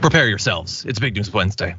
Prepare yourselves. It's Big News Wednesday.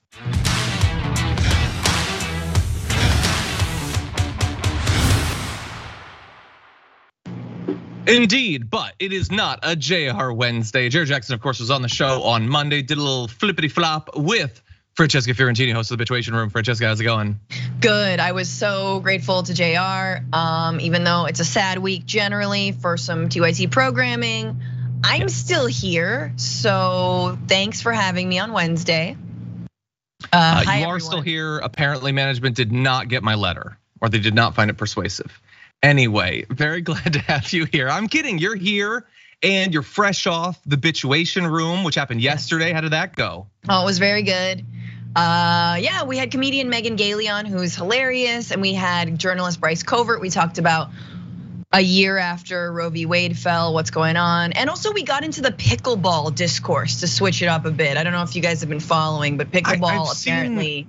Indeed, but it is not a JR Wednesday. Jared Jackson, of course, was on the show on Monday, did a little flippity flop with Francesca Fiorentini, host of the Bitchuation Room. Francesca, how's it going? Good. I was so grateful to JR, even though it's a sad week generally for some TYT programming. I'm still here, so thanks for having me on Wednesday. Hi, you are still here. Apparently, management did not get my letter, or they did not find it persuasive. Anyway, very glad to have you here. I'm kidding, you're here and you're fresh off the Bitchuation Room, which happened yesterday. How did that go? Oh, it was very good. Yeah, we had comedian Megan Gailey on, who's hilarious, and we had journalist Bryce Covert. We talked about a year after Roe v. Wade fell, what's going on. And also we got into the pickleball discourse to switch it up a bit. I don't know if you guys have been following, but pickleball apparently.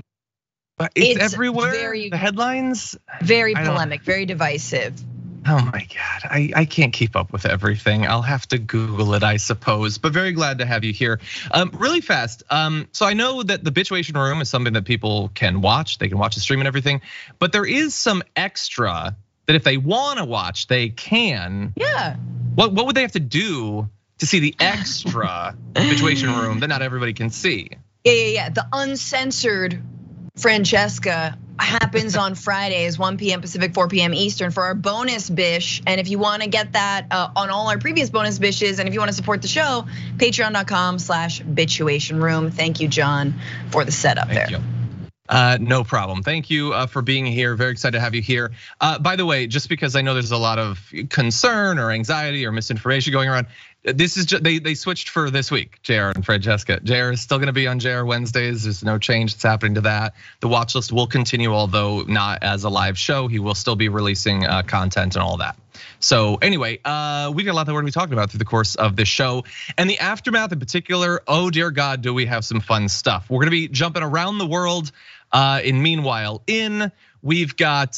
It's everywhere, the headlines. Very polemic, very divisive. Oh my God, I can't keep up with everything. I'll have to Google it, I suppose, but very glad to have you here. Really fast, so I know that the Bitchuation Room is something that people can watch. They can watch the stream and everything, but there is some extra that if they wanna watch, they can. Yeah. What would they have to do to see the extra Bitchuation Room that not everybody can see? Yeah, the uncensored Francesca happens on Fridays, 1 p.m. Pacific, 4 p.m. Eastern for our bonus bish. And if you wanna get that on all our previous bonus bishes, and if you wanna support the show, patreon.com/Bitchuation Room. Thank you, John, for the setup there. Thank you. No problem. Thank you for being here. Very excited to have you here. By the way, just because I know there's a lot of concern or anxiety or misinformation going around, this is just, they switched for this week, JR and Francesca. JR is still gonna be on JR Wednesdays. There's no change that's happening to that. The watch list will continue, although not as a live show. He will still be releasing content and all that. So anyway, we got a lot that we're gonna be talking about through the course of this show. And the aftermath in particular, oh dear God, do we have some fun stuff. We're gonna be jumping around the world. Meanwhile, we've got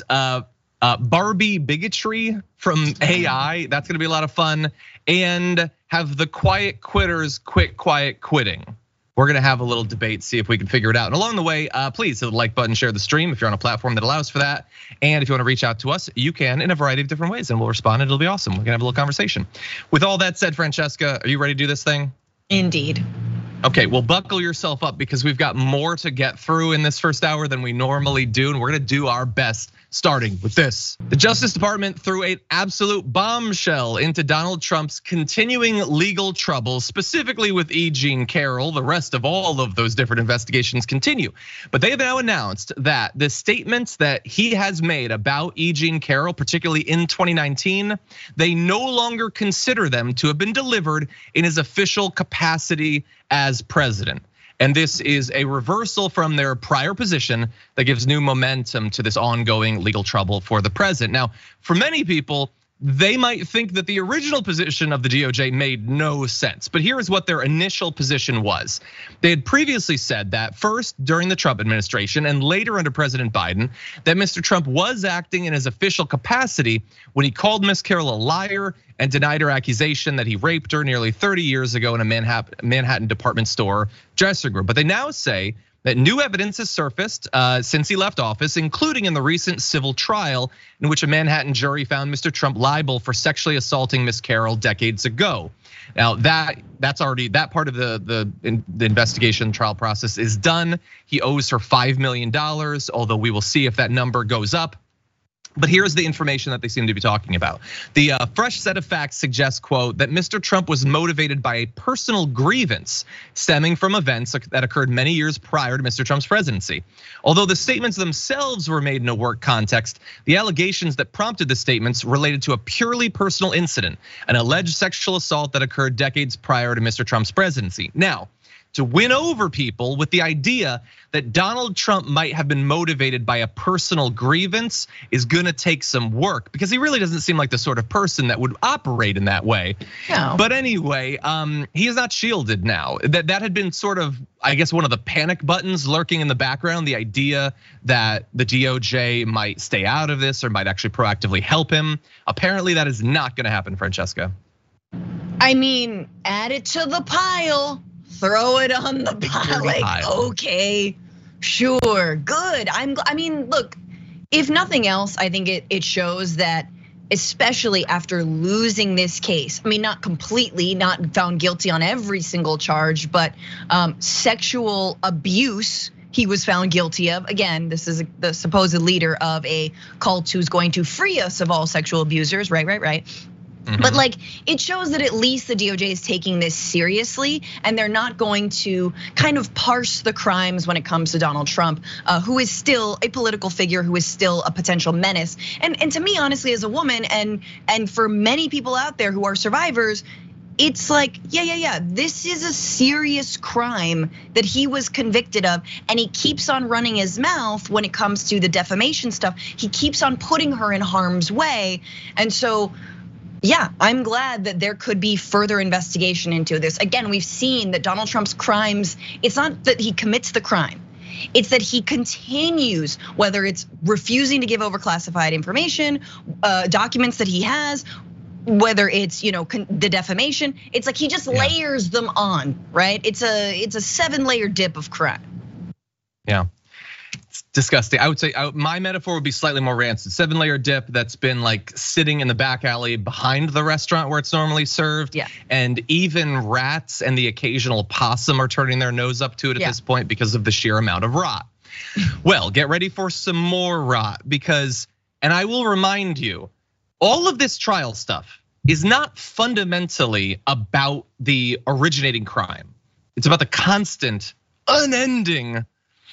Barbie bigotry from AI. That's gonna be a lot of fun. And have the quiet quitters quit quiet quitting. We're gonna have a little debate, see if we can figure it out. And along the way, please hit the like button, share the stream if you're on a platform that allows for that. And if you wanna reach out to us, you can in a variety of different ways and we'll respond and it'll be awesome. We're gonna have a little conversation. With all that said, Francesca, are you ready to do this thing? Indeed. Okay, well, buckle yourself up because we've got more to get through in this first hour than we normally do, and we're gonna do our best, starting with this. The Justice Department threw an absolute bombshell into Donald Trump's continuing legal troubles, specifically with E. Jean Carroll. The rest of all of those different investigations continue. But they have now announced that the statements that he has made about E. Jean Carroll, particularly in 2019, they no longer consider them to have been delivered in his official capacity as president. And this is a reversal from their prior position that gives new momentum to this ongoing legal trouble for the president. Now, for many people, they might think that the original position of the DOJ made no sense, but here is what their initial position was. They had previously said that first during the Trump administration and later under President Biden, that Mr. Trump was acting in his official capacity when he called Ms. Carroll a liar and denied her accusation that he raped her nearly 30 years ago in a Manhattan department store dressing room. But they now say that new evidence has surfaced since he left office, including in the recent civil trial in which a Manhattan jury found Mr. Trump liable for sexually assaulting Ms. Carroll decades ago. Now that's already, that part of the investigation trial process is done. He owes her $5 million, although we will see if that number goes up. But here's the information that they seem to be talking about. The fresh set of facts suggests, quote, that Mr. Trump was motivated by a personal grievance stemming from events that occurred many years prior to Mr. Trump's presidency. Although the statements themselves were made in a work context, the allegations that prompted the statements related to a purely personal incident, an alleged sexual assault that occurred decades prior to Mr. Trump's presidency. Now, to win over people with the idea that Donald Trump might have been motivated by a personal grievance is gonna take some work because he really doesn't seem like the sort of person that would operate in that way. No. But anyway, he is not shielded now. That had been sort of, I guess, one of the panic buttons lurking in the background, the idea that the DOJ might stay out of this or might actually proactively help him. Apparently that is not gonna happen, Francesca. I mean, add it to the pile. throw it on the pile. Like, okay, sure, good. I mean, look, if nothing else, I think it shows that, especially after losing this case, I mean, not completely, not found guilty on every single charge, but sexual abuse he was found guilty of. Again, this is the supposed leader of a cult who's going to free us of all sexual abusers, right. But like, it shows that at least the DOJ is taking this seriously, and they're not going to kind of parse the crimes when it comes to Donald Trump, who is still a political figure, who is still a potential menace. And to me, honestly, as a woman, and for many people out there who are survivors, it's like, yeah, this is a serious crime that he was convicted of, and he keeps on running his mouth when it comes to the defamation stuff. He keeps on putting her in harm's way, and so, yeah, I'm glad that there could be further investigation into this. Again, we've seen that Donald Trump's crimes, it's not that he commits the crime, it's that he continues, whether it's refusing to give over classified information, documents that he has, whether it's the defamation, it's like he just layers them on, right? It's a 7-layer dip of crime. Yeah. It's disgusting. I would say my metaphor would be slightly more rancid. 7-layer dip that's been like sitting in the back alley behind the restaurant where it's normally served. Yeah. And even rats and the occasional possum are turning their nose up to it at this point because of the sheer amount of rot. Well, get ready for some more rot because, and I will remind you, all of this trial stuff is not fundamentally about the originating crime. It's about the constant, unending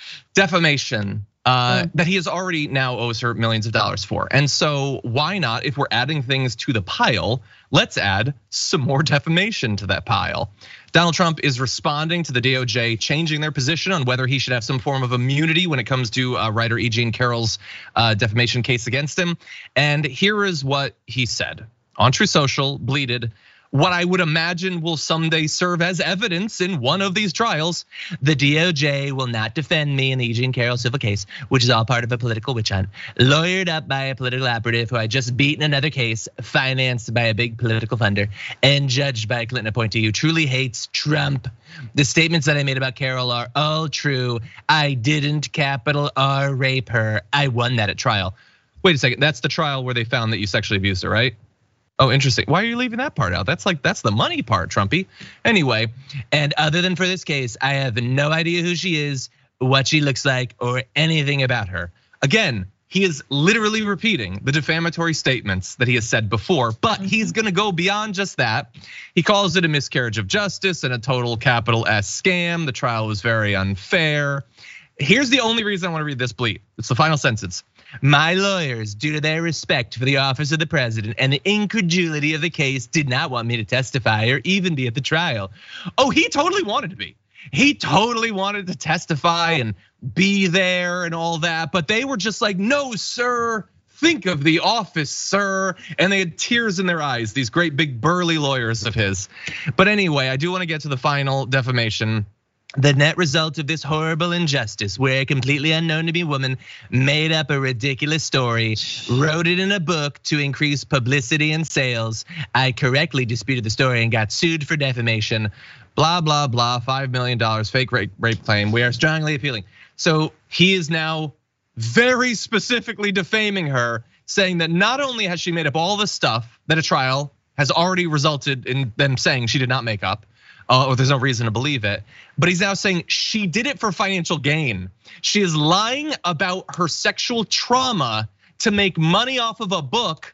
defamation that he has already now owes her millions of dollars for. And so why not, if we're adding things to the pile, let's add some more defamation to that pile. Donald Trump is responding to the DOJ changing their position on whether he should have some form of immunity when it comes to writer E. Jean Carroll's defamation case against him. And here is what he said on Truth Social, bleated, what I would imagine will someday serve as evidence in one of these trials. The DOJ will not defend me in the E. Jean Carroll civil case, which is all part of a political witch hunt, lawyered up by a political operative who I just beat in another case, financed by a big political funder, and judged by a Clinton appointee who truly hates Trump. The statements that I made about Carroll are all true. I didn't capital R rape her. I won that at trial. Wait a second, that's the trial where they found that you sexually abused her, right? Oh, interesting. Why are you leaving that part out? That's the money part, Trumpy. Anyway, and other than for this case, I have no idea who she is, what she looks like, or anything about her. Again, he is literally repeating the defamatory statements that he has said before, but he's gonna go beyond just that. He calls it a miscarriage of justice and a total capital S scam. The trial was very unfair. Here's the only reason I wanna read this bleat. It's the final sentence. My lawyers, due to their respect for the office of the president and the incredulity of the case, did not want me to testify or even be at the trial. Oh, he totally wanted to be. He totally wanted to testify and be there and all that, but they were just like, no, sir, think of the office, sir. And they had tears in their eyes, these great big burly lawyers of his. But anyway, I do want to get to the final defamation. The net result of this horrible injustice, where a completely unknown to me woman made up a ridiculous story, wrote it in a book to increase publicity and sales. I correctly disputed the story and got sued for defamation. Blah, blah, blah, $5 million fake rape claim. We are strongly appealing. So he is now very specifically defaming her, saying that not only has she made up all the stuff that a trial has already resulted in them saying she did not make up, or there's no reason to believe it. But he's now saying she did it for financial gain. She is lying about her sexual trauma to make money off of a book.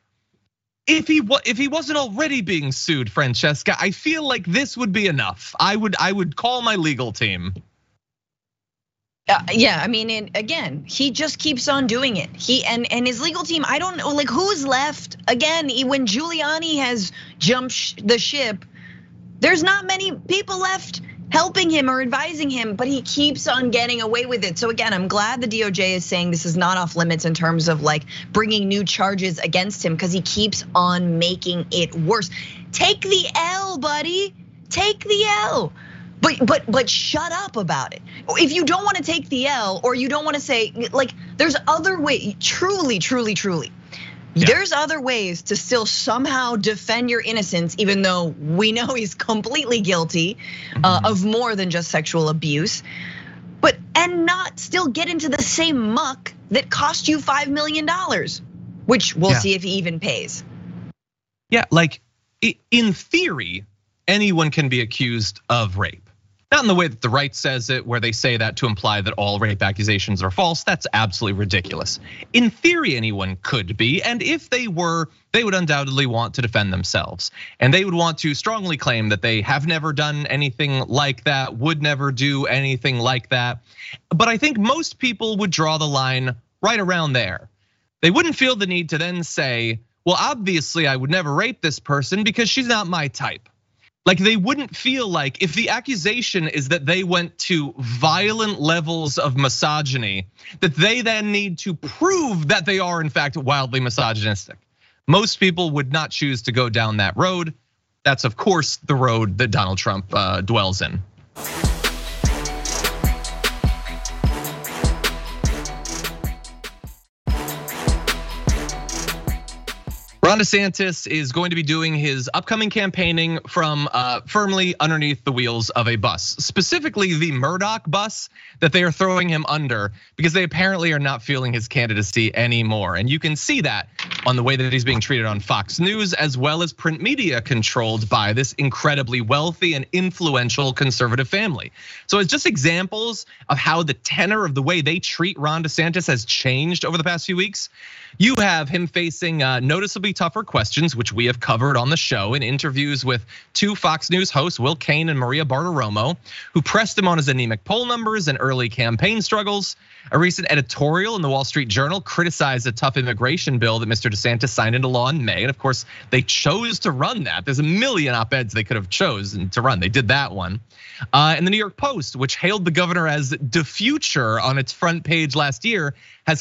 If he wasn't already being sued, Francesca, I feel like this would be enough. I would call my legal team. Yeah, I mean, and again, he just keeps on doing it. He and his legal team, I don't know, like who's left. Again, when Giuliani has jumped the ship, there's not many people left helping him or advising him, but he keeps on getting away with it. So again, I'm glad the DOJ is saying this is not off limits in terms of like bringing new charges against him, because he keeps on making it worse. Take the L, buddy, take the L. But shut up about it. If you don't want to take the L, or you don't want to say, like, there's other ways, truly. There's other ways to still somehow defend your innocence, even though we know he's completely guilty of more than just sexual abuse, and not still get into the same muck that cost you $5 million, which we'll see if he even pays. Yeah, like in theory, anyone can be accused of rape. Not in the way that the right says it, where they say that to imply that all rape accusations are false. That's absolutely ridiculous. In theory, anyone could be, and if they were, they would undoubtedly want to defend themselves. And they would want to strongly claim that they have never done anything like that, would never do anything like that. But I think most people would draw the line right around there. They wouldn't feel the need to then say, well, obviously I would never rape this person because she's not my type. Like they wouldn't feel like if the accusation is that they went to violent levels of misogyny, that they then need to prove that they are in fact wildly misogynistic. Most people would not choose to go down that road. That's of course the road that Donald Trump dwells in. Ron DeSantis is going to be doing his upcoming campaigning from firmly underneath the wheels of a bus, specifically the Murdoch bus that they are throwing him under because they apparently are not feeling his candidacy anymore. And you can see that on the way that he's being treated on Fox News, as well as print media controlled by this incredibly wealthy and influential conservative family. So it's just examples of how the tenor of the way they treat Ron DeSantis has changed over the past few weeks. You have him facing noticeably tougher questions, which we have covered on the show in interviews with two Fox News hosts, Will Cain and Maria Bartiromo, who pressed him on his anemic poll numbers and early campaign struggles. A recent editorial in the Wall Street Journal criticized a tough immigration bill that Mr. DeSantis signed into law in May. And of course, they chose to run that. There's a million op-eds they could have chosen to run. They did that one. And the New York Post, which hailed the governor as the future on its front page last year, has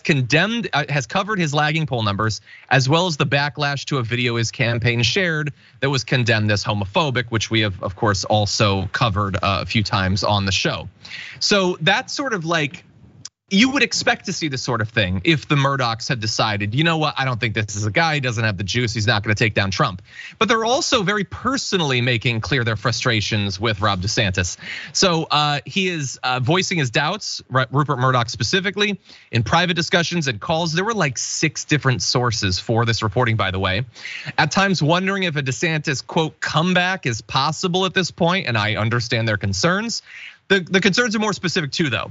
covered his lagging poll numbers, as well as the backlash to a video his campaign shared that was condemned as homophobic, which we have, of course, also covered a few times on the show. So that's sort of like, you would expect to see this sort of thing if the Murdochs had decided, you know what, I don't think this is a guy, he doesn't have the juice, he's not gonna take down Trump. But they're also very personally making clear their frustrations with Rob DeSantis. So he is voicing his doubts, Rupert Murdoch specifically, in private discussions and calls. There were like 6 different sources for this reporting, by the way. At times wondering if a DeSantis, quote, comeback is possible at this point, and I understand their concerns. The concerns are more specific too, though.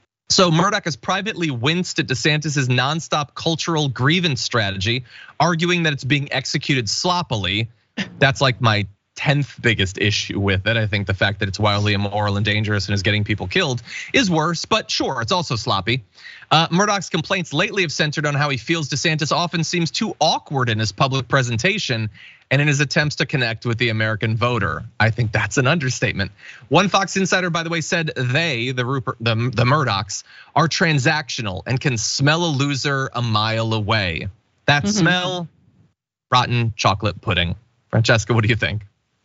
So Murdoch has privately winced at DeSantis's nonstop cultural grievance strategy, arguing that it's being executed sloppily. That's like my 10th biggest issue with it. I think the fact that it's wildly immoral and dangerous and is getting people killed is worse, but sure, it's also sloppy. Murdoch's complaints lately have centered on how he feels DeSantis often seems too awkward in his public presentation and in his attempts to connect with the American voter. I think that's an understatement. One Fox insider, by the way, said the Murdochs are transactional and can smell a loser a mile away. That smell, rotten chocolate pudding. Francesca, what do you think?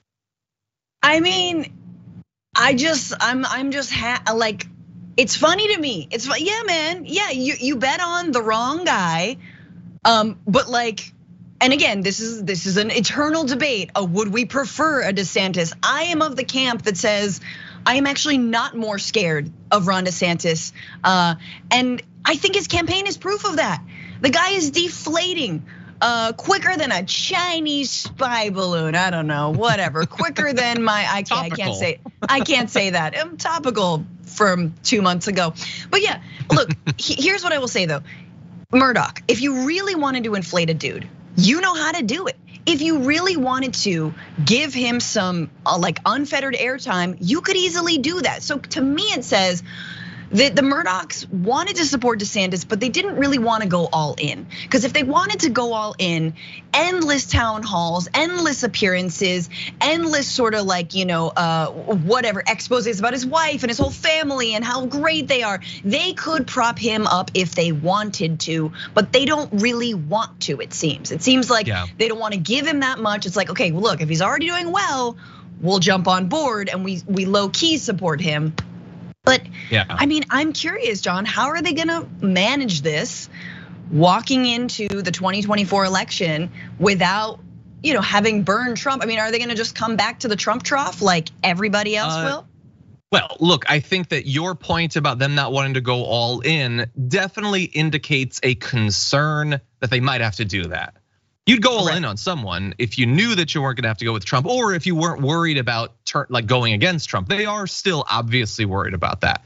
I mean, I'm just like, it's funny to me. It's yeah, man. Yeah, you bet on the wrong guy, but like, and again, this is an eternal debate. Would we prefer a DeSantis? I am of the camp that says I am actually not more scared of Ron DeSantis, and I think his campaign is proof of that. The guy is deflating. Quicker than a Chinese spy balloon. I don't know, whatever. Quicker than I can't say that. I'm topical from 2 months ago. But yeah, look, here's what I will say though. Murdoch, if you really wanted to inflate a dude, you know how to do it. If you really wanted to give him some like unfettered airtime, you could easily do that. So to me, it says that the Murdochs wanted to support DeSantis, but they didn't really want to go all in. Because if they wanted to go all in, endless town halls, endless appearances, endless sort of like, whatever, exposés about his wife and his whole family and how great they are. They could prop him up if they wanted to, but they don't really want to, it seems. It seems like they don't want to give him that much. It's like, okay, well, look, if he's already doing well, we'll jump on board and we low key support him. But yeah, I mean, I'm curious, John, how are they gonna manage this walking into the 2024 election without, having burned Trump? I mean, are they gonna just come back to the Trump trough like everybody else will? Well, look, I think that your point about them not wanting to go all in definitely indicates a concern that they might have to do that. You'd go all in on someone if you knew that you weren't gonna have to go with Trump, or if you weren't worried about going against Trump. They are still obviously worried about that.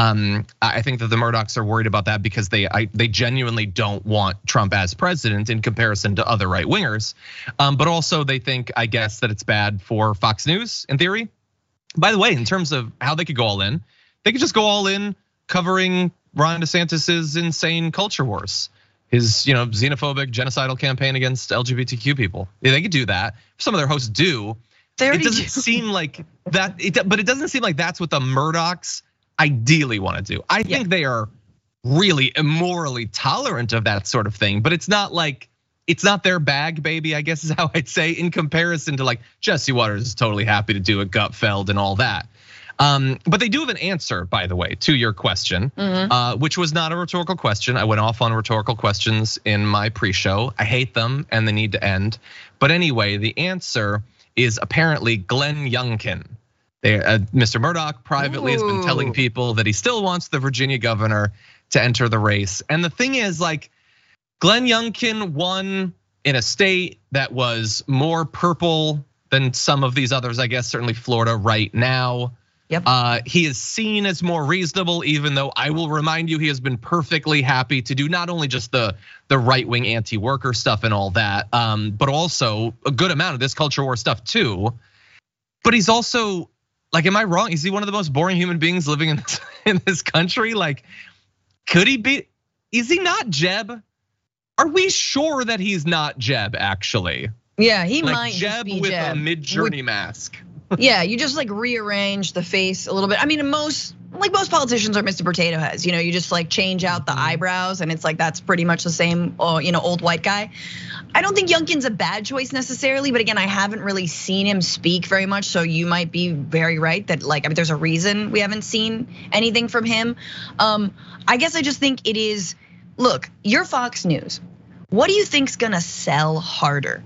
I think that the Murdochs are worried about that because they genuinely don't want Trump as president in comparison to other right wingers. But also they think, I guess, that it's bad for Fox News in theory. By the way, in terms of how they could go all in, they could just go all in covering Ron DeSantis's insane culture wars. His xenophobic genocidal campaign against LGBTQ people. They could do that. Some of their hosts do. It doesn't seem like that, but it doesn't seem like that's what the Murdochs ideally want to do. I think they are really immorally tolerant of that sort of thing, but it's not their bag, baby, I guess is how I'd say, in comparison to like Jesse Waters is totally happy to do a Gutfeld and all that. But they do have an answer, by the way, to your question, which was not a rhetorical question. I went off on rhetorical questions in my pre-show. I hate them and they need to end. But anyway, the answer is apparently Glenn Youngkin. Mr. Murdoch privately has been telling people that he still wants the Virginia governor to enter the race. And the thing is, like, Glenn Youngkin won in a state that was more purple than some of these others, I guess, certainly Florida right now. Yep. He is seen as more reasonable, even though I will remind you, he has been perfectly happy to do not only just the right-wing anti-worker stuff and all that, but also a good amount of this culture war stuff too. But he's also, like, am I wrong? Is he one of the most boring human beings living in this country? Like, could he be? Is he not Jeb? Are we sure that he's not Jeb actually? Yeah, he like might Jeb just be with Jeb. a Midjourney mask. Yeah, you just like rearrange the face a little bit. I mean, most politicians are Mr. Potato Heads. You just like change out the eyebrows, and it's like that's pretty much the same. Old white guy. I don't think Youngkin's a bad choice necessarily, but again, I haven't really seen him speak very much. So you might be very right that there's a reason we haven't seen anything from him. I guess I just think it is. Look, you're Fox News. What do you think's gonna sell harder?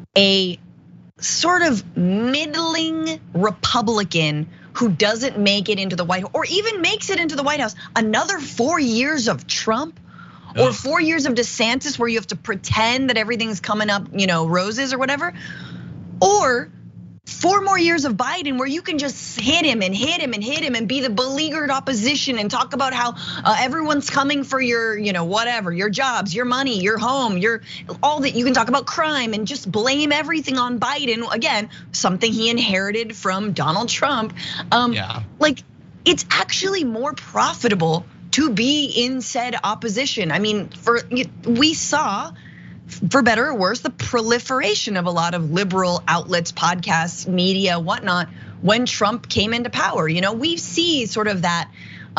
A sort of middling Republican who doesn't make it into the White House, or even makes it into the White House, another 4 years of Trump, or 4 years of DeSantis where you have to pretend that everything's coming up, roses or whatever, or 4 more years of Biden where you can just hit him and hit him and hit him and be the beleaguered opposition and talk about how everyone's coming for your, whatever, your jobs, your money, your home, your all that. You can talk about crime and just blame everything on Biden. Again, something he inherited from Donald Trump. Like, it's actually more profitable to be in said opposition. I mean, we saw, for better or worse, the proliferation of a lot of liberal outlets, podcasts, media, whatnot, when Trump came into power. We see sort of that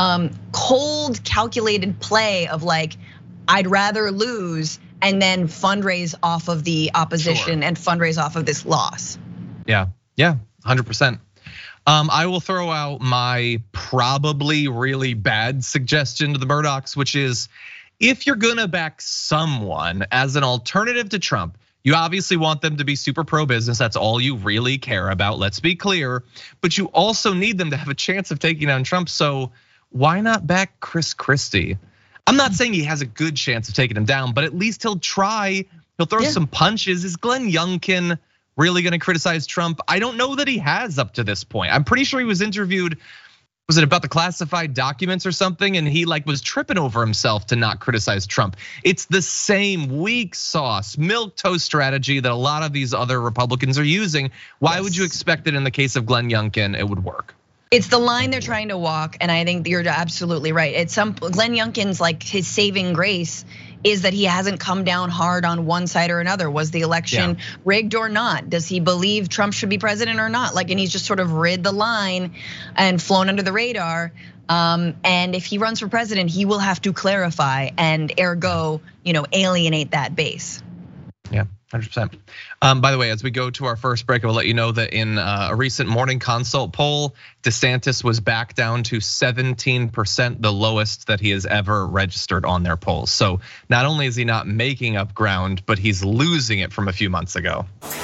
cold, calculated play of like, I'd rather lose and then fundraise off of the opposition and fundraise off of this loss. Yeah, 100%. I will throw out my probably really bad suggestion to the Murdochs, which is, if you're gonna back someone as an alternative to Trump, you obviously want them to be super pro-business. That's all you really care about, let's be clear. But you also need them to have a chance of taking down Trump. So why not back Chris Christie? I'm not saying he has a good chance of taking him down, but at least he'll try. He'll throw some punches. Is Glenn Youngkin really gonna criticize Trump? I don't know that he has up to this point. I'm pretty sure he was interviewed, was it about the classified documents or something? And he was tripping over himself to not criticize Trump. It's the same weak sauce, milquetoast strategy that a lot of these other Republicans are using. Why would you expect that in the case of Glenn Youngkin, it would work? It's the line they're trying to walk, and I think you're absolutely right. Glenn Youngkin's like his saving grace is that he hasn't come down hard on one side or another. Was the election rigged or not? Does he believe Trump should be president or not? And he's just sort of rid the line and flown under the radar. And if he runs for president, he will have to clarify and ergo, alienate that base. Yeah, 100%. By the way, as we go to our first break, I will let you know that in a recent Morning Consult poll, DeSantis was back down to 17%, the lowest that he has ever registered on their polls. So not only is he not making up ground, but he's losing it from a few months ago.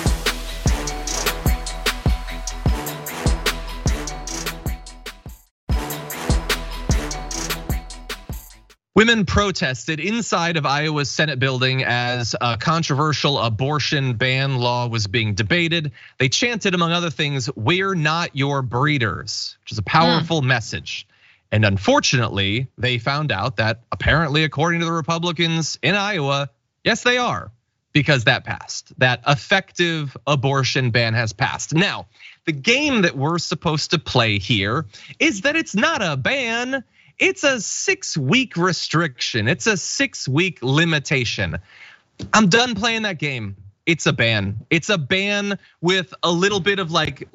Women protested inside of Iowa's Senate building as a controversial abortion ban law was being debated. They chanted, among other things, "We're not your breeders," which is a powerful message. And unfortunately, they found out that apparently, according to the Republicans in Iowa, yes, they are, because that passed. That effective abortion ban has passed. Now, the game that we're supposed to play here is that it's not a ban. It's a 6-week restriction. It's a 6-week limitation. I'm done playing that game. It's a ban. It's a ban with a little bit of like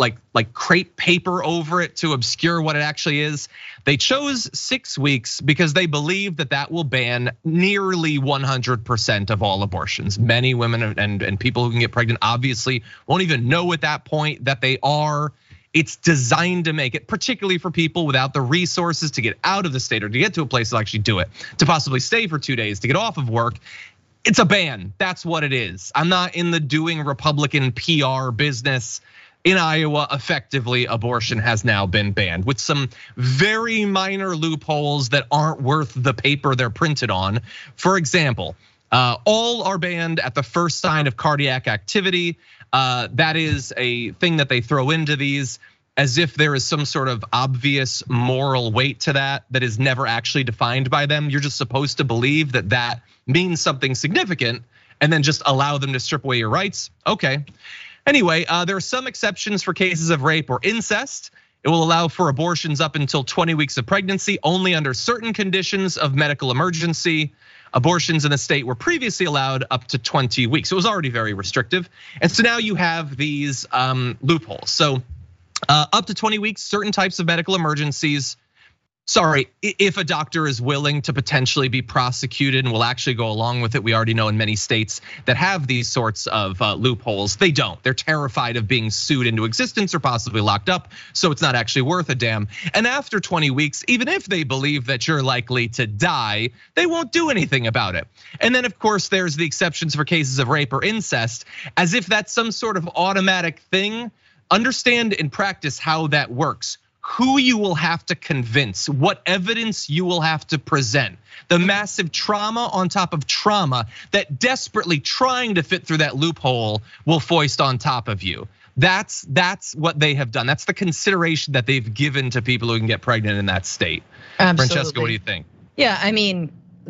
crepe paper over it to obscure what it actually is. They chose 6 weeks because they believe that that will ban nearly 100% of all abortions. Many women and people who can get pregnant obviously won't even know at that point that they are. It's designed to make it, particularly for people without the resources to get out of the state or to get to a place to actually do it, to possibly stay for 2 days, to get off of work. It's a ban, that's what it is. I'm not in the doing Republican PR business. In Iowa, effectively, abortion has now been banned with some very minor loopholes that aren't worth the paper they're printed on. For example, all are banned at the first sign of cardiac activity. That is a thing that they throw into these as if there is some sort of obvious moral weight to that is never actually defined by them. You're just supposed to believe that that means something significant and then just allow them to strip away your rights. Okay. Anyway, there are some exceptions for cases of rape or incest. It will allow for abortions up until 20 weeks of pregnancy, only under certain conditions of medical emergency. Abortions in the state were previously allowed up to 20 weeks. It was already very restrictive. And so now you have these loopholes. So up to 20 weeks, certain types of medical emergencies. Sorry, if a doctor is willing to potentially be prosecuted and will actually go along with it. We already know in many states that have these sorts of loopholes, they don't. They're terrified of being sued into existence or possibly locked up, so it's not actually worth a damn. And after 20 weeks, even if they believe that you're likely to die, they won't do anything about it. And then of course, there's the exceptions for cases of rape or incest, as if that's some sort of automatic thing. Understand in practice how that works. Who you will have to convince, what evidence you will have to present, the massive trauma on top of trauma that desperately trying to fit through that loophole will foist on top of you. That's what they have done. That's the consideration that they've given to people who can get pregnant in that state. Absolutely. Francesca, what do you think? Yeah, I mean,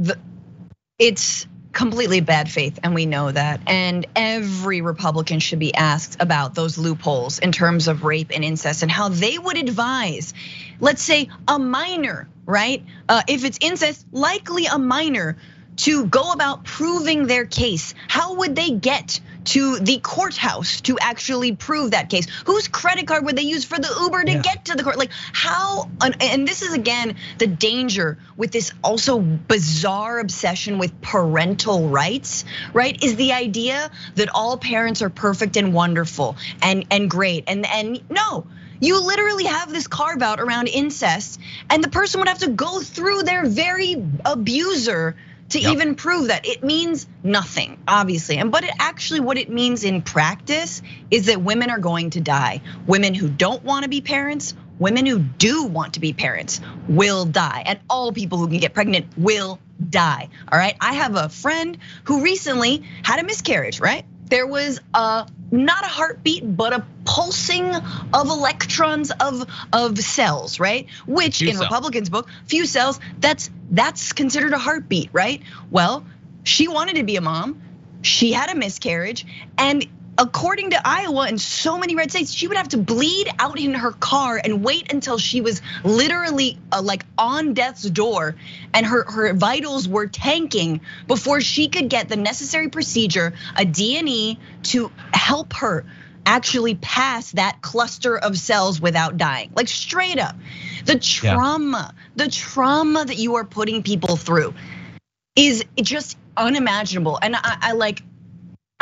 it's completely bad faith, and we know that. And every Republican should be asked about those loopholes in terms of rape and incest and how they would advise, let's say, a minor, right? If it's incest, likely a minor, to go about proving their case. How would they get to the courthouse to actually prove that case? Whose credit card would they use for the Uber to get to the court? Like how, and this is again, the danger with this also bizarre obsession with parental rights, right? Is the idea that all parents are perfect and wonderful and great. And no, you literally have this carve out around incest, and the person would have to go through their very abuser to even prove that. It means nothing, obviously. But it actually, what it means in practice is that women are going to die. Women who don't want to be parents, women who do want to be parents will die. And all people who can get pregnant will die, all right? I have a friend who recently had a miscarriage, right? There was not a heartbeat, but a pulsing of electrons of cells, right? Which in Republicans' book, few cells, that's considered a heartbeat, right? Well, she wanted to be a mom, she had a miscarriage, and according to Iowa and so many red states, she would have to bleed out in her car and wait until she was literally like on death's door and her vitals were tanking before she could get the necessary procedure, a D&E, to help her actually pass that cluster of cells without dying. Like straight up, the trauma that you are putting people through is just unimaginable. And I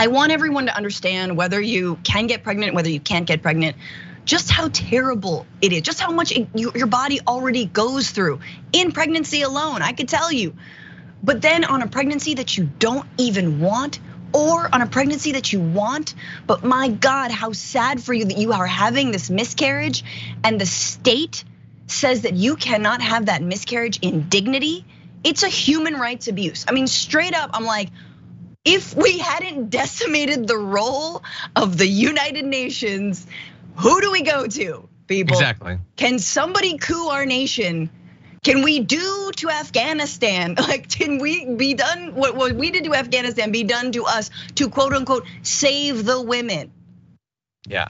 I want everyone to understand, whether you can get pregnant, whether you can't get pregnant, just how terrible it is, just how much your body already goes through in pregnancy alone, I could tell you. But then on a pregnancy that you don't even want, or on a pregnancy that you want, but my God, how sad for you that you are having this miscarriage and the state says that you cannot have that miscarriage in dignity. It's a human rights abuse. I mean, straight up, I'm like, if we hadn't decimated the role of the United Nations, who do we go to, people? Exactly. Can somebody coup our nation? Can we do to Afghanistan? Like, can we be done what we did to Afghanistan be done to us to quote unquote save the women? Yeah,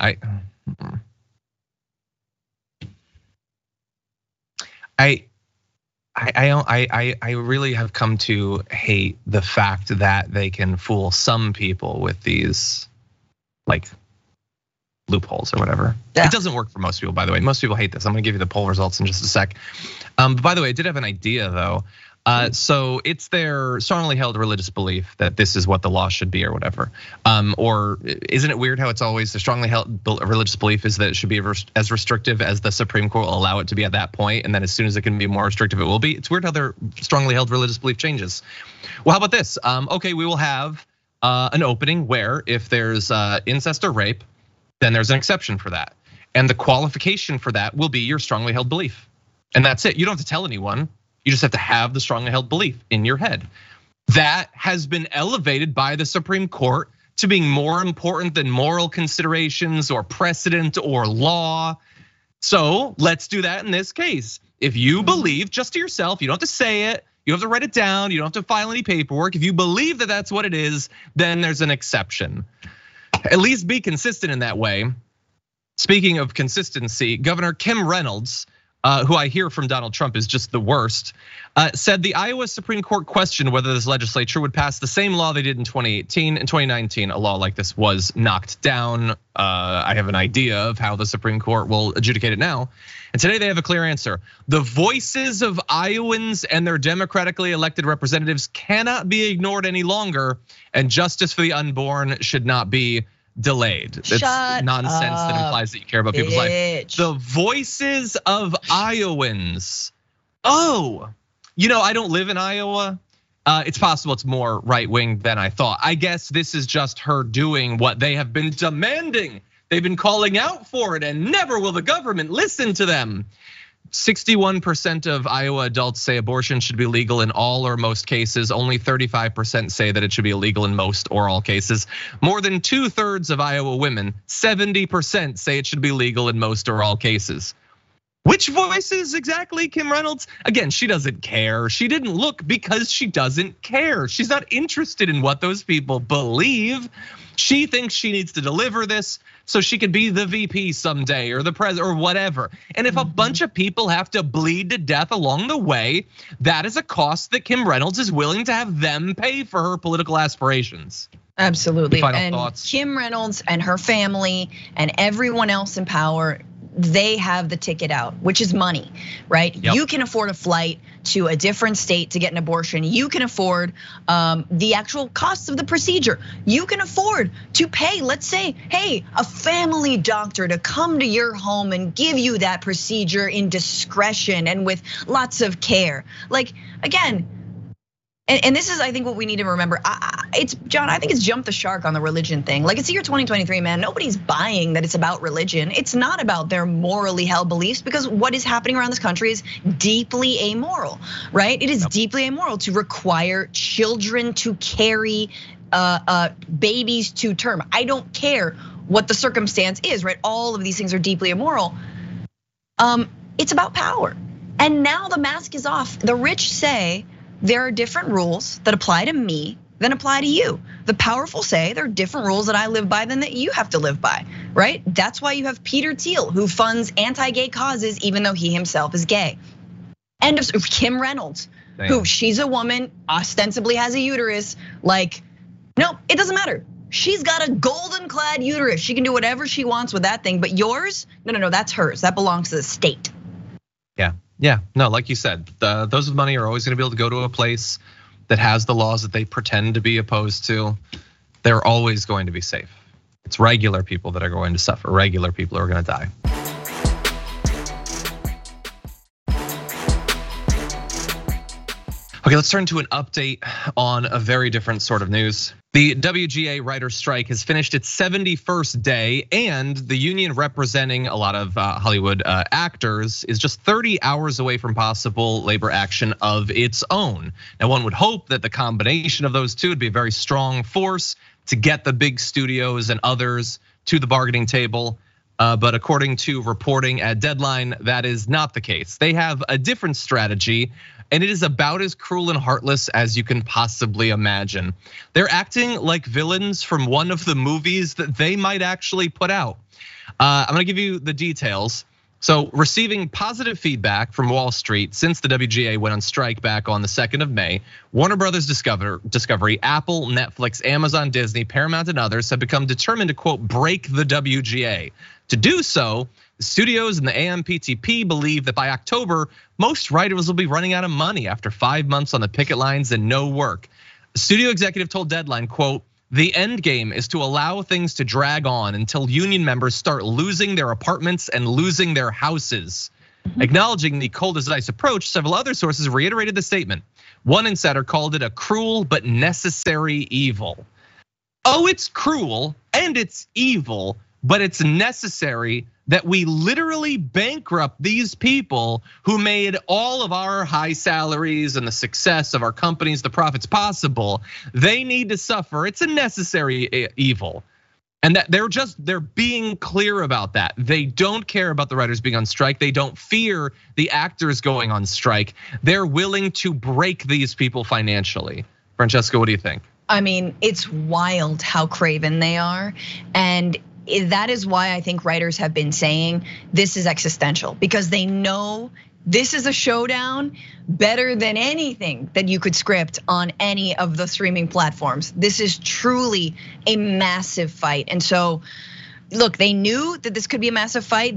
I really have come to hate the fact that they can fool some people with these like loopholes or whatever. Yeah. It doesn't work for most people, by the way. Most people hate this. I'm gonna give you the poll results in just a sec. But by the way, I did have an idea though. So it's their strongly held religious belief that this is what the law should be or whatever. Or isn't it weird how it's always the strongly held religious belief is that it should be as restrictive as the Supreme Court will allow it to be at that point, and then as soon as it can be more restrictive, it will be. It's weird how their strongly held religious belief changes. Well, how about this? Okay, we will have an opening where if there's incest or rape, then there's an exception for that. And the qualification for that will be your strongly held belief. And that's it. You don't have to tell anyone. You just have to have the strongly held belief in your head. That has been elevated by the Supreme Court to being more important than moral considerations or precedent or law. So let's do that in this case. If you believe just to yourself, you don't have to say it, you don't have to write it down, you don't have to file any paperwork. If you believe that that's what it is, then there's an exception. At least be consistent in that way. Speaking of consistency, Governor Kim Reynolds, who I hear from Donald Trump is just the worst, said the Iowa Supreme Court questioned whether this legislature would pass the same law they did in 2018. In 2019, a law like this was knocked down. I have an idea of how the Supreme Court will adjudicate it now. And today they have a clear answer. The voices of Iowans and their democratically elected representatives cannot be ignored any longer, and justice for the unborn should not be delayed. That's nonsense that implies that you care about people's life. The voices of Iowans. Oh, I don't live in Iowa. It's possible it's more right wing than I thought. I guess this is just her doing what they have been demanding. They've been calling out for it, and never will the government listen to them. 61% of Iowa adults say abortion should be legal in all or most cases. Only 35% say that it should be illegal in most or all cases. More than 2/3 of Iowa women, 70%, say it should be legal in most or all cases. Which voices exactly, Kim Reynolds? Again, she doesn't care. She didn't look because she doesn't care. She's not interested in what those people believe. She thinks she needs to deliver this so she could be the VP someday or the president or whatever. And if a bunch of people have to bleed to death along the way, that is a cost that Kim Reynolds is willing to have them pay for her political aspirations. Absolutely. Final thoughts. Kim Reynolds and her family and everyone else in power, they have the ticket out, which is money, right? Yep. You can afford a flight to a different state to get an abortion. You can afford the actual costs of the procedure. You can afford to pay, let's say, hey, a family doctor to come to your home and give you that procedure in discretion and with lots of care. Like, again, and this is, I think, what we need to remember. It's John, I think it's jumped the shark on the religion thing. Like, it's the year 2023, man. Nobody's buying that it's about religion. It's not about their morally held beliefs, because what is happening around this country is deeply amoral, right? It is deeply amoral to require children to carry babies to term. I don't care what the circumstance is, right? All of these things are deeply immoral. It's about power. And now the mask is off. The rich say, there are different rules that apply to me than apply to you. The powerful say there are different rules that I live by than that you have to live by, right? That's why you have Peter Thiel, who funds anti-gay causes even though he himself is gay. And Kim Reynolds, who she's a woman, ostensibly has a uterus. Like, no, it doesn't matter. She's got a golden clad uterus. She can do whatever she wants with that thing, but yours, no, that's hers. That belongs to the state. Yeah, no, like you said, those with money are always gonna be able to go to a place that has the laws that they pretend to be opposed to. they're always going to be safe. It's regular people that are going to suffer. Regular people are going to die. Okay, let's turn to an update on a very different sort of news. The WGA writer's strike has finished its 71st day, and the union representing a lot of Hollywood actors is just 30 hours away from possible labor action of its own. Now, one would hope that the combination of those two would be a very strong force to get the big studios and others to the bargaining table. But according to reporting at Deadline, that is not the case. They have a different strategy, and it is about as cruel and heartless as you can possibly imagine. They're acting like villains from one of the movies that they might actually put out. I'm gonna give you the details. So, receiving positive feedback from Wall Street since the WGA went on strike back on the 2nd of May, Warner Brothers Discovery, Apple, Netflix, Amazon, Disney, Paramount, and others have become determined to, quote, break the WGA. To do so, the studios and the AMPTP believe that by October, most writers will be running out of money after 5 months on the picket lines and no work. A studio executive told Deadline, quote, "The end game is to allow things to drag on until union members start losing their apartments and losing their houses." Acknowledging the cold as ice approach, several other sources reiterated the statement. One insider called it a cruel but necessary evil. Oh, it's cruel and it's evil, but it's necessary that we literally bankrupt these people who made all of our high salaries and the success of our companies, the profits possible. They need to suffer. It's a necessary evil. And that they're being clear about that. They don't care about the writers being on strike. They don't fear the actors going on strike. They're willing to break these people financially. Francesca, what do you think? I mean, it's wild how craven they are. And that is why I think writers have been saying this is existential, because they know this is a showdown better than anything that you could script on any of the streaming platforms. This is truly a massive fight. And so, look, they knew that this could be a massive fight.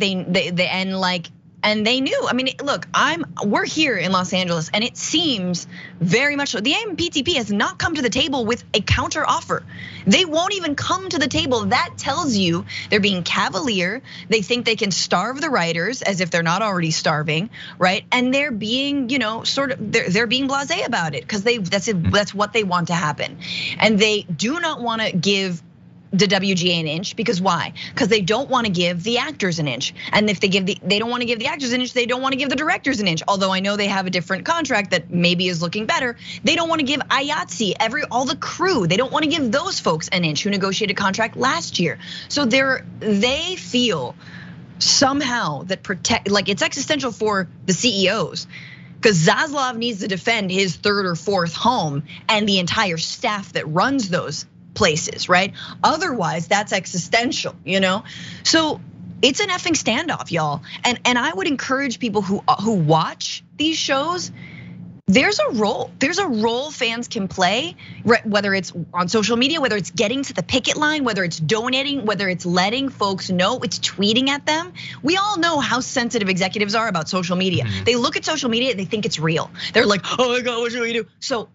And they knew. I mean, look, we're here in Los Angeles, and it seems very much so. The AMPTP has not come to the table with a counter offer. They won't even come to the table. That tells you they're being cavalier. They think they can starve the writers as if they're not already starving, right? And they're being, they're being blasé about it because that's what they want to happen, and they do not want to give the WGA an inch, because why? Because they don't want to give the actors an inch. And if they don't want to give the actors an inch, they don't want to give the directors an inch. Although I know they have a different contract that maybe is looking better. They don't want to give IATSE, all the crew. They don't want to give those folks an inch who negotiated a contract last year. So they feel somehow that it's existential for the CEOs. Because Zaslav needs to defend his third or fourth home and the entire staff that runs those places, right? Otherwise, that's existential, So it's an effing standoff, y'all. And I would encourage people who watch these shows. There's a role fans can play, whether it's on social media, whether it's getting to the picket line, whether it's donating, whether it's letting folks know, it's tweeting at them. We all know how sensitive executives are about social media. They look at social media, they think it's real. They're like, oh my God, what should we do? So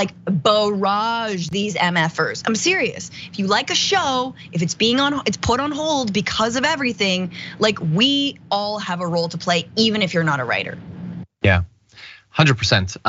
barrage these MFers. I'm serious. If you like a show, if it's put on hold because of everything, we all have a role to play, even if you're not a writer. Yeah. 100%.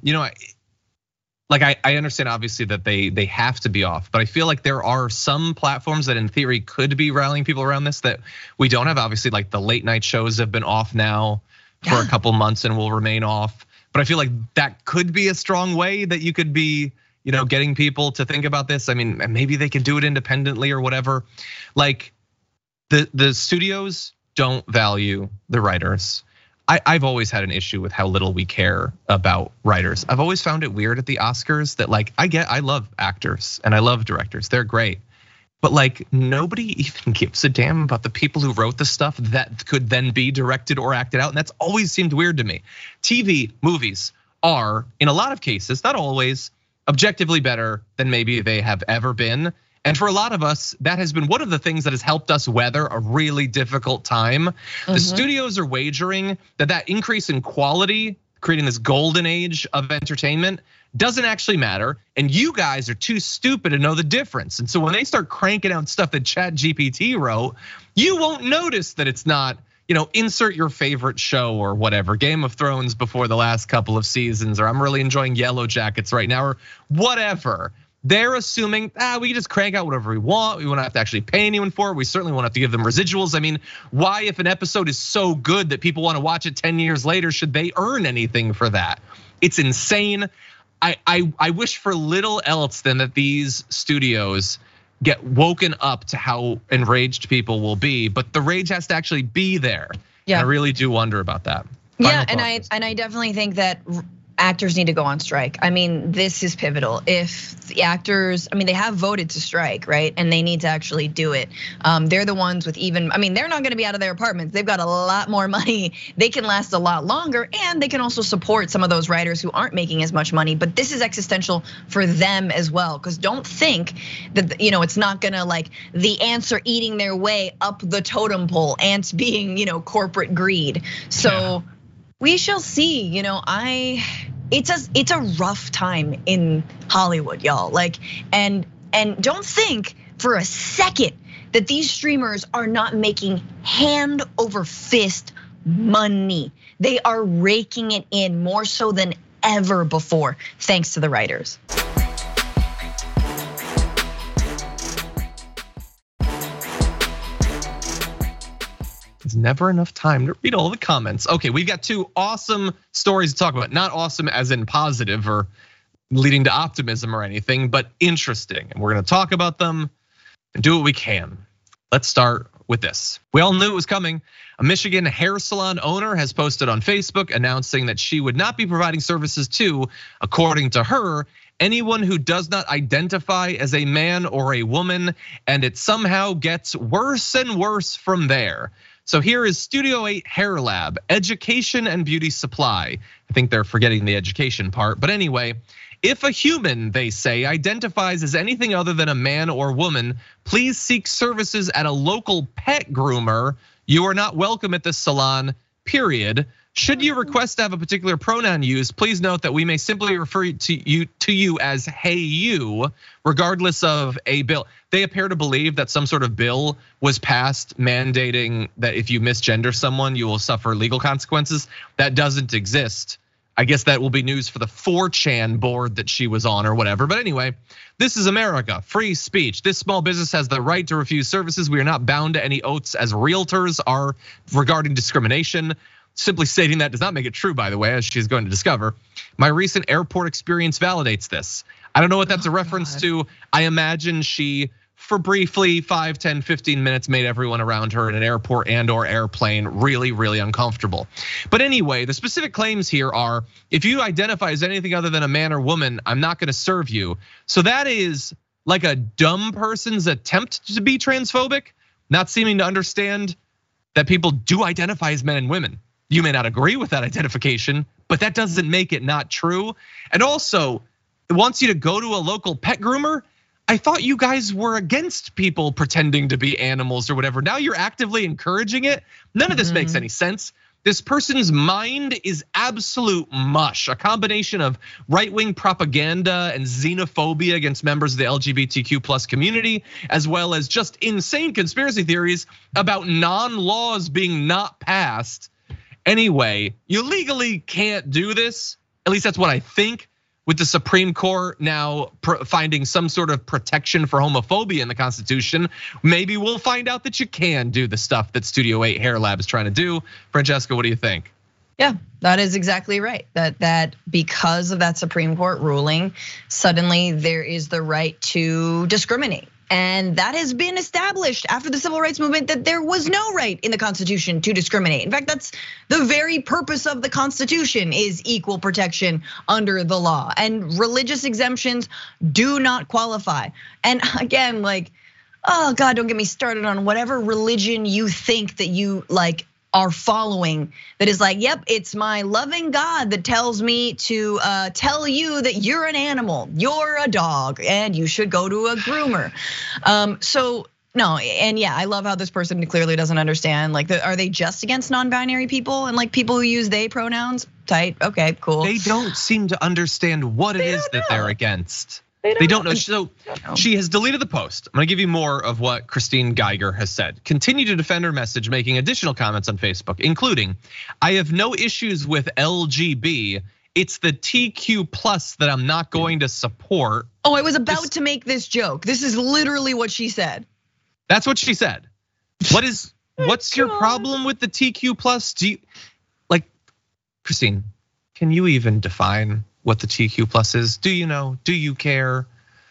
I understand obviously that they have to be off, but I feel like there are some platforms that in theory could be rallying people around this that we don't have. Obviously, like the late night shows have been off now for a couple months and will remain off. But I feel like that could be a strong way that you could be, getting people to think about this. I mean, maybe they can do it independently or whatever. Like the studios don't value the writers. I've always had an issue with how little we care about writers. I've always found it weird at the Oscars that I love actors and I love directors. They're great. But nobody even gives a damn about the people who wrote the stuff that could then be directed or acted out. And that's always seemed weird to me. TV, movies are, in a lot of cases, not always, objectively better than maybe they have ever been. And for a lot of us, that has been one of the things that has helped us weather a really difficult time. The studios are wagering that increase in quality creating this golden age of entertainment doesn't actually matter. And you guys are too stupid to know the difference. And so when they start cranking out stuff that ChatGPT wrote, you won't notice that it's not, insert your favorite show or whatever, Game of Thrones before the last couple of seasons, or I'm really enjoying Yellow Jackets right now, or whatever. They're assuming, we can just crank out whatever we want. We won't have to actually pay anyone for it. We certainly won't have to give them residuals. I mean, why, if an episode is so good that people want to watch it 10 years later, should they earn anything for that? It's insane. I wish for little else than that these studios get woken up to how enraged people will be, but the rage has to actually be there. Yeah, I really do wonder about that. Yeah, and I definitely think that actors need to go on strike. I mean, this is pivotal. If the actors, they have voted to strike, right? And they need to actually do it. They're the ones with they're not gonna be out of their apartments. They've got a lot more money. They can last a lot longer, and they can also support some of those writers who aren't making as much money. But this is existential for them as well. Because don't think that, it's not gonna the ants are eating their way up the totem pole, ants being, corporate greed. So yeah. We shall see, it's a rough time in Hollywood, y'all. And don't think for a second that these streamers are not making hand over fist money. They are raking it in more so than ever before, thanks to the writers. There's never enough time to read all the comments. Okay, we've got two awesome stories to talk about. Not awesome as in positive or leading to optimism or anything, but interesting. And we're gonna talk about them and do what we can. Let's start with this. We all knew it was coming. A Michigan hair salon owner has posted on Facebook announcing that she would not be providing services to, according to her, anyone who does not identify as a man or a woman, and it somehow gets worse and worse from there. So here is Studio 8 Hair Lab, education and beauty supply. I think they're forgetting the education part, but anyway, if a human, they say, identifies as anything other than a man or woman, please seek services at a local pet groomer. You are not welcome at this salon, period. Should you request to have a particular pronoun used, please note that we may simply refer to you as hey you, regardless of a bill. They appear to believe that some sort of bill was passed mandating that if you misgender someone, you will suffer legal consequences. That doesn't exist. I guess that will be news for the 4chan board that she was on or whatever. But anyway, this is America, free speech. This small business has the right to refuse services. We are not bound to any oaths as realtors are regarding discrimination. Simply stating that does not make it true, by the way, as she's going to discover. My recent airport experience validates this. I don't know what that's a reference to. I imagine she, for briefly 5, 10, 15 minutes, made everyone around her in an airport and or airplane really, really uncomfortable. But anyway, the specific claims here are, if you identify as anything other than a man or woman, I'm not gonna serve you. So that is like a dumb person's attempt to be transphobic, not seeming to understand that people do identify as men and women. You may not agree with that identification, but that doesn't make it not true. And also, it wants you to go to a local pet groomer. I thought you guys were against people pretending to be animals or whatever. Now you're actively encouraging it. None of this makes any sense. This person's mind is absolute mush, a combination of right-wing propaganda and xenophobia against members of the LGBTQ+ community, as well as just insane conspiracy theories about non-laws being not passed. Anyway, you legally can't do this. At least that's what I think. With the Supreme Court now finding some sort of protection for homophobia in the Constitution, maybe we'll find out that you can do the stuff that Studio 8 Hair Lab is trying to do. Francesca, what do you think? Yeah, that is exactly right. That because of that Supreme Court ruling, suddenly there is the right to discriminate. And that has been established after the civil rights movement, that there was no right in the Constitution to discriminate. In fact, that's the very purpose of the Constitution, is equal protection under the law. And religious exemptions do not qualify. And again, oh God, don't get me started on whatever religion you think that you are following, that is yep, it's my loving God that tells me to tell you that you're an animal, you're a dog, and you should go to a groomer. So No, and yeah, I love how this person clearly doesn't understand. Like, are they just against non-binary people and like people who use they pronouns? Tight, okay, cool. They don't seem to understand what it is that they're against. They don't know. So she has deleted the post. I'm gonna give you more of what Christine Geiger has said. Continue to defend her message, making additional comments on Facebook, including, I have no issues with LGB. It's the TQ plus that I'm not going to support. Oh, I was about to make this joke. This is literally what she said. That's what she said. What's your problem with the TQ plus? Do you, like, Christine, can you even define what the TQ plus is? Do you know? Do you care?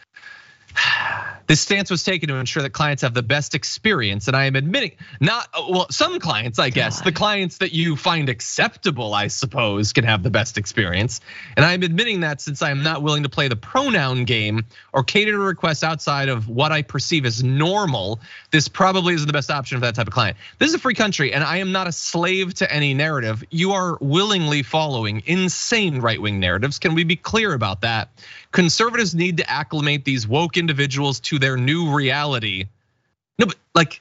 This stance was taken to ensure that clients have the best experience, and I am admitting, some clients, I guess, the clients that you find acceptable, I suppose, can have the best experience. And I'm admitting that since I am not willing to play the pronoun game or cater to requests outside of what I perceive as normal, this probably isn't the best option for that type of client. This is a free country, and I am not a slave to any narrative. You are willingly following insane right-wing narratives. Can we be clear about that? Conservatives need to acclimate these woke individuals to their new reality. No, but like,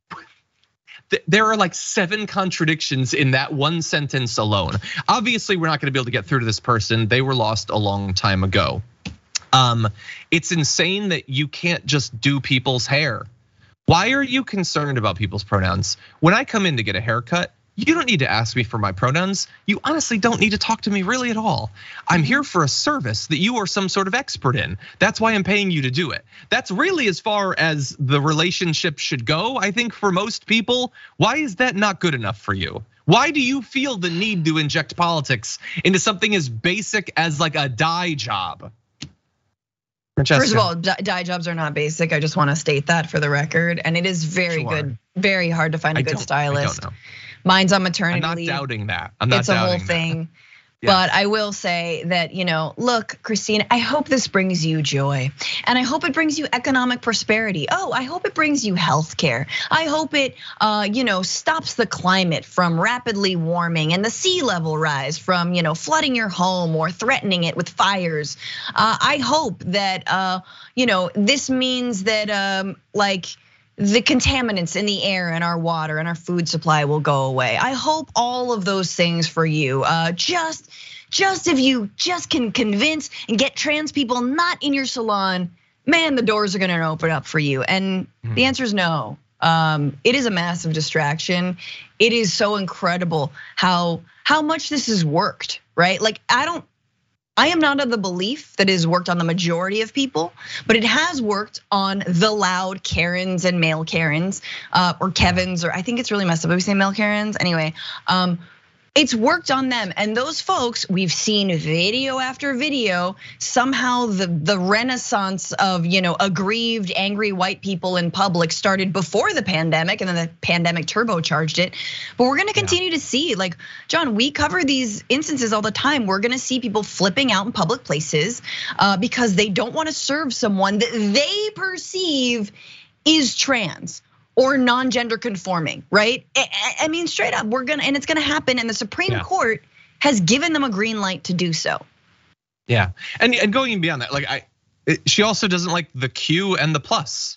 there are like 7 contradictions in that one sentence alone. Obviously, we're not gonna be able to get through to this person. They were lost a long time ago. It's insane that you can't just do people's hair. Why are you concerned about people's pronouns? When I come in to get a haircut, you don't need to ask me for my pronouns. You honestly don't need to talk to me really at all. I'm here for a service that you are some sort of expert in. That's why I'm paying you to do it. That's really as far as the relationship should go, I think, for most people. Why is that not good enough for you? Why do you feel the need to inject politics into something as basic as like a dye job? Francesca. First of all, dye jobs are not basic. I just want to state that for the record. And it is very good, very hard to find a good stylist. I don't know. Mine's on maternity leave. I'm not doubting that. I'm not it's a doubting whole thing. Yeah. But I will say that, look, Christine, I hope this brings you joy. And I hope it brings you economic prosperity. Oh, I hope it brings you healthcare. I hope it, stops the climate from rapidly warming and the sea level rise from, flooding your home or threatening it with fires. I hope that, this means that, the contaminants in the air and our water and our food supply will go away. I hope all of those things for you. Just if you just can convince and get trans people not in your salon, man, the doors are gonna open up for you. And the answer is no. It is a massive distraction. It is so incredible how much this has worked, right? Like, I am not of the belief that it has worked on the majority of people, but it has worked on the loud Karens and male Karens, or Kevins, or I think it's really messed up. We say male Karens anyway. It's worked on them, and those folks, we've seen video after video. Somehow the renaissance of aggrieved, angry white people in public started before the pandemic, and then the pandemic turbocharged it. But we're gonna continue to see, like, John, we cover these instances all the time. We're gonna see people flipping out in public places because they don't want to serve someone that they perceive is trans or non-gender conforming, right? I mean, straight up, and it's gonna happen, and the Supreme Court has given them a green light to do so. Yeah, and going beyond that, like she also doesn't like the Q and the plus.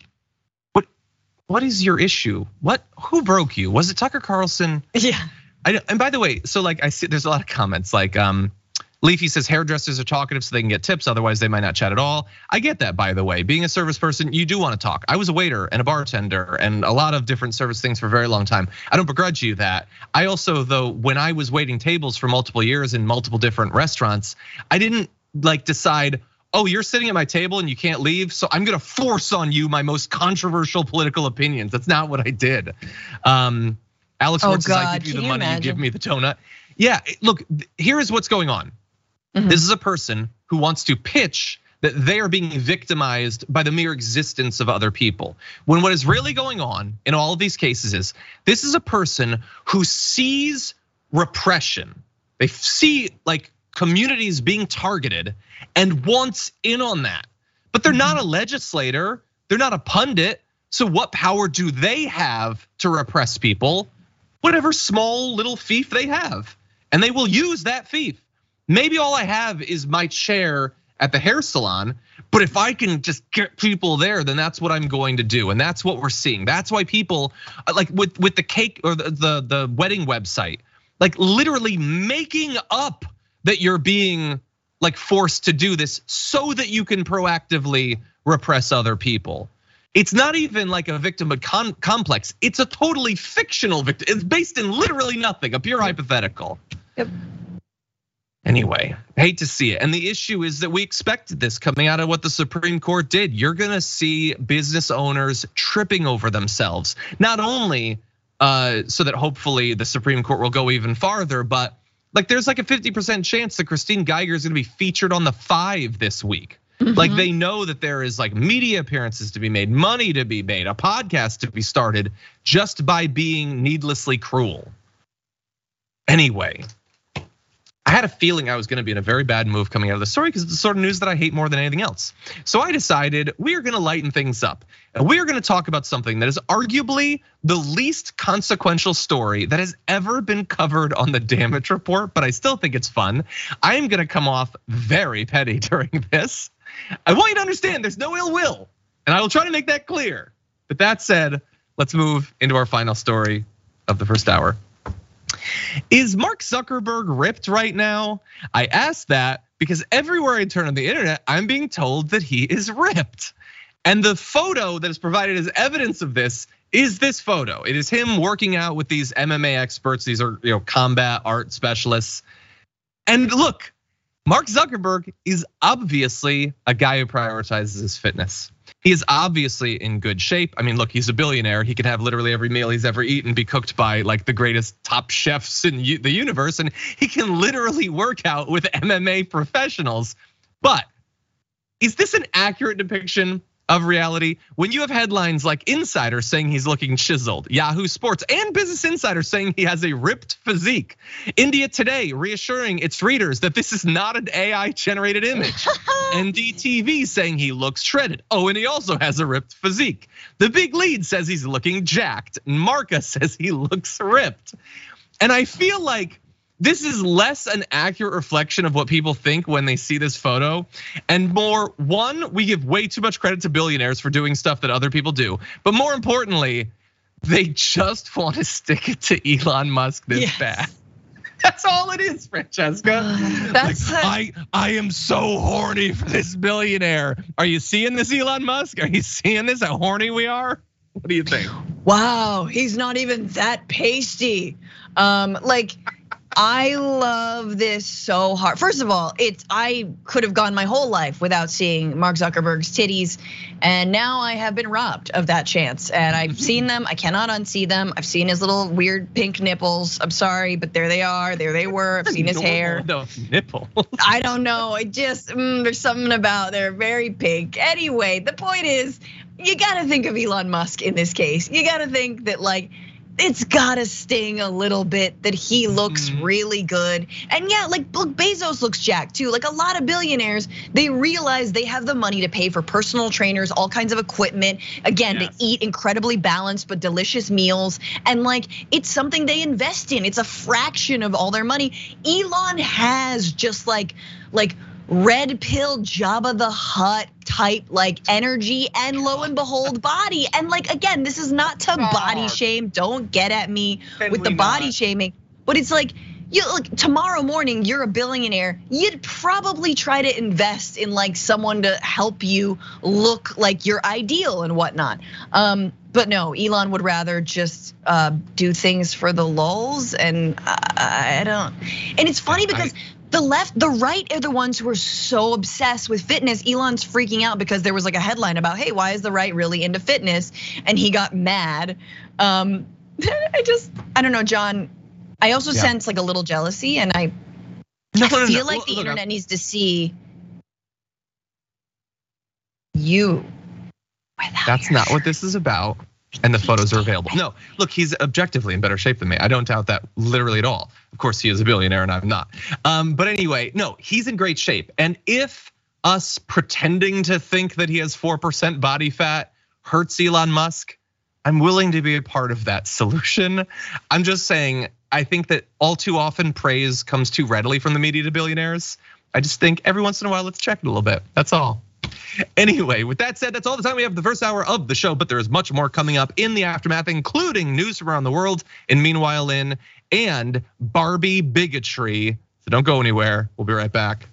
What is your issue? Who broke you? Was it Tucker Carlson? Yeah. And by the way, so like I see, there's a lot of comments like Leafy says hairdressers are talkative so they can get tips, otherwise they might not chat at all. I get that, by the way. Being a service person, you do want to talk. I was a waiter and a bartender and a lot of different service things for a very long time. I don't begrudge you that. I also, though, when I was waiting tables for multiple years in multiple different restaurants, I didn't like decide, oh, you're sitting at my table and you can't leave, so I'm gonna force on you my most controversial political opinions. That's not what I did. Alex Schwartz says, I give you the money, you give me the donut. Yeah, look, here is what's going on. This is a person who wants to pitch that they are being victimized by the mere existence of other people. When what is really going on in all of these cases is, this is a person who sees repression. They see like communities being targeted and wants in on that. But they're not a legislator, they're not a pundit. So what power do they have to repress people? Whatever small little fief they have. And they will use that fief. Maybe all I have is my chair at the hair salon, But if I can just get people there, then that's what I'm going to do. And that's what we're seeing. That's why people, like with the cake or the wedding website, like literally making up that you're being like forced to do this so that you can proactively repress other people. It's not even like a victim complex. It's a totally fictional victim. It's based in literally nothing, a pure hypothetical. Yep. Anyway, hate to see it. And the issue is that we expected this coming out of what the Supreme Court did. You're gonna see business owners tripping over themselves. Not only so that hopefully the Supreme Court will go even farther, but like there's like a 50% chance that Christine Geiger is gonna be featured on the 5 this week. Like they know that there is like media appearances to be made, money to be made, a podcast to be started just by being needlessly cruel. Anyway, I had a feeling I was gonna be in a very bad move coming out of the story because it's the sort of news that I hate more than anything else. So I decided we are gonna lighten things up. And we are gonna talk about something that is arguably the least consequential story that has ever been covered on the Damage Report, but I still think it's fun. I am gonna come off very petty during this. I want you to understand there's no ill will, and I will try to make that clear. But that said, let's move into our final story of the first hour. Is Mark Zuckerberg ripped right now? I asked that because everywhere I turn on the internet, I'm being told that he is ripped. And the photo that is provided as evidence of this is this photo. It is him working out with these MMA experts. These are combat art specialists. And look, Mark Zuckerberg is obviously a guy who prioritizes his fitness. He is obviously in good shape. I mean, look, he's a billionaire. He can have literally every meal he's ever eaten be cooked by like the greatest top chefs in the universe. And he can literally work out with MMA professionals. But is this an accurate depiction of reality? When you have headlines like Insider saying he's looking chiseled, Yahoo Sports and Business Insider saying he has a ripped physique, India Today reassuring its readers that this is not an AI generated image, NDTV saying he looks shredded. Oh, and he also has a ripped physique. The Big Lead says he's looking jacked. Marca says he looks ripped. And I feel like this is less an accurate reflection of what people think when they see this photo, and more, one, we give way too much credit to billionaires for doing stuff that other people do. But more importantly, they just want to stick it to Elon Musk this bad. That's all it is, Francesca. I am so horny for this billionaire. Are you seeing this, Elon Musk? Are you seeing this, how horny we are? What do you think? Wow, he's not even that pasty. I love this so hard. First of all, I could have gone my whole life without seeing Mark Zuckerberg's titties, and now I have been robbed of that chance. And I've seen them, I cannot unsee them. I've seen his little weird pink nipples. I'm sorry, but there they are, there they were. I've seen his hair. Nipple. I don't know, there's something about they're very pink. Anyway, the point is, you gotta think of Elon Musk in this case. You gotta think that like, it's gotta sting a little bit that he looks really good. And yeah, like look, Bezos looks jacked too. Like a lot of billionaires, they realize they have the money to pay for personal trainers, all kinds of equipment, again, to eat incredibly balanced but delicious meals. And like, it's something they invest in. It's a fraction of all their money. Elon has just like red pill Jabba the Hutt type like energy and lo and behold body. And like, again, this is not to body shame. Don't get at me with the body shaming. But it's like, tomorrow morning, you're a billionaire. You'd probably try to invest in like someone to help you look like you're ideal and whatnot. But no, Elon would rather just do things for the lulz, and I don't. And it's funny because the left, the right are the ones who are so obsessed with fitness. Elon's freaking out because there was like a headline about, hey, why is the right really into fitness? And he got mad. I don't know, John. I also sense like a little jealousy, and I feel like the internet needs to see you. That's not what this is about. And the photos are available. No, look, he's objectively in better shape than me. I don't doubt that literally at all. Of course, he is a billionaire and I'm not. But anyway, no, he's in great shape. And if us pretending to think that he has 4% body fat hurts Elon Musk, I'm willing to be a part of that solution. I'm just saying, I think that all too often praise comes too readily from the media to billionaires. I just think every once in a while, let's check it a little bit. That's all. Anyway, with that said, that's all the time we have for the first hour of the show, but there is much more coming up in the aftermath, including news from around the world in Meanwhile In and Barbie bigotry. So don't go anywhere. We'll be right back.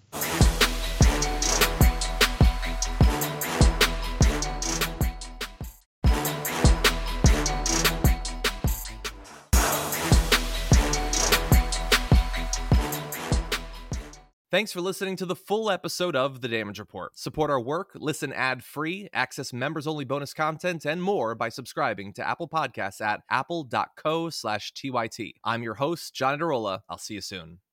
Thanks for listening to the full episode of The Damage Report. Support our work, listen ad-free, access members-only bonus content, and more by subscribing to Apple Podcasts at apple.co/TYT. I'm your host, John Adarola. I'll see you soon.